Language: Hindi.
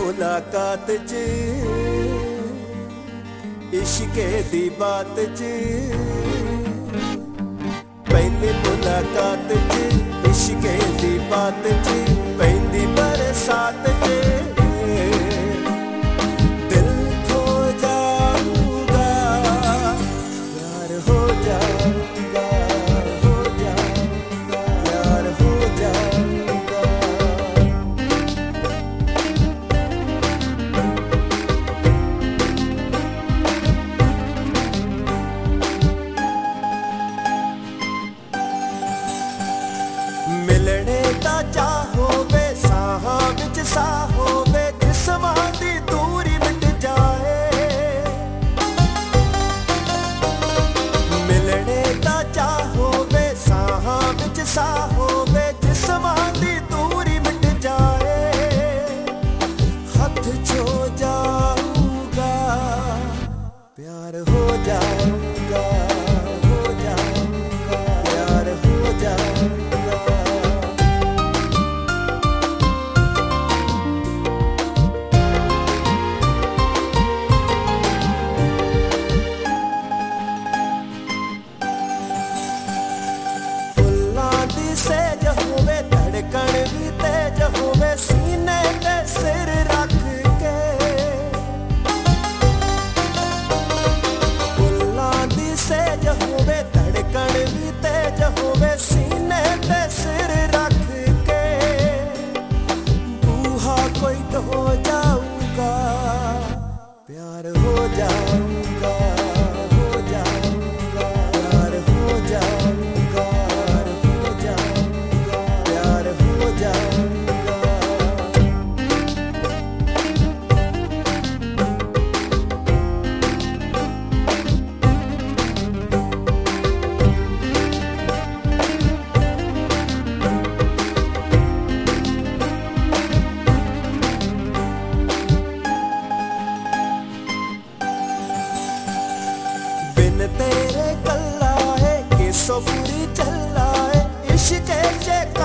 मुलाकात च इश्के दी बात च, पहली मुलाकात च इश्के दी बात च, पहली बरसात च दिल खो जाऊंगा, प्यार हो जाऊंगा, हो जाऊंगा, प्यार हो जाऊंगा। मिलने दा चाहोवे साहां विच साह होवे, जिस्मां दी दूरी मिट जाए। मिलने दा चाहोवे साहां विच साह होवे, जिस्मां दी दूरी मिट जाए। हथ छो जाऊंगा, प्यार हो जाऊंगा, हो जाऊंगा, प्यार हो जाऊंगा। सेज होवे धड़कन भी तेज होवे, सीने पे सिर रख के फुल्लां दी सेज होवे धड़कन भी तेज होवे, सीने पे सिर रख के बूहा कोई तो हो जाऊंगा, प्यार हो जाऊंगा, हो जाऊंगा, प्यार हो जाऊंगा। बिन तेरे कल्ला है कि सो पूरी चला है, इश्क़ च